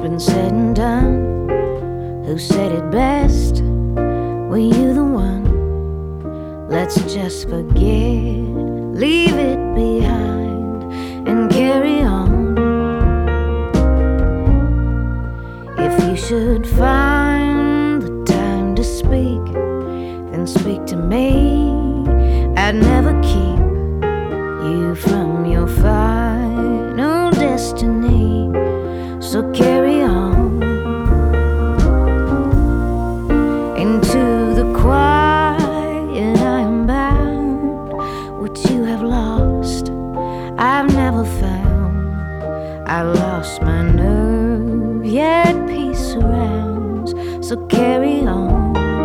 been said and done, who said it best? Were you the one? Let's just forget, leave it behind, and carry on. If you should find the time to speak, then speak to me. I'd never keep you from your final destiny, so carry on into the quiet. I am bound. What you have lost, I've never found. I lost my nerve, yet peace surrounds, so carry on.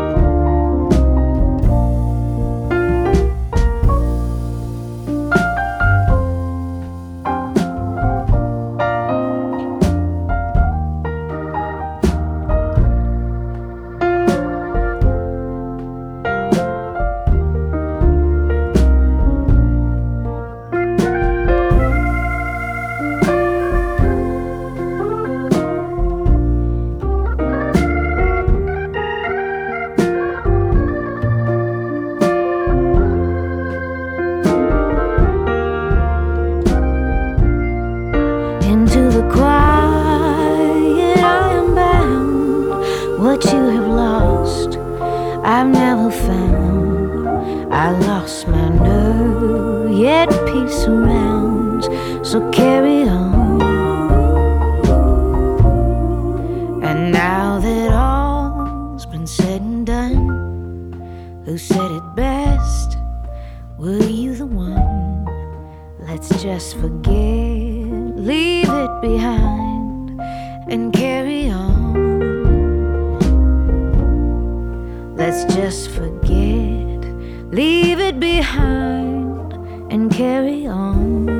Into the quiet, I am bound. What you have lost, I've never found. I lost my nerve, yet peace surrounds, so carry on. And now that all's been said and done, who said it best? Were you the one? Let's just forget, leave it behind, and carry on. Let's just forget, leave it behind, and carry on.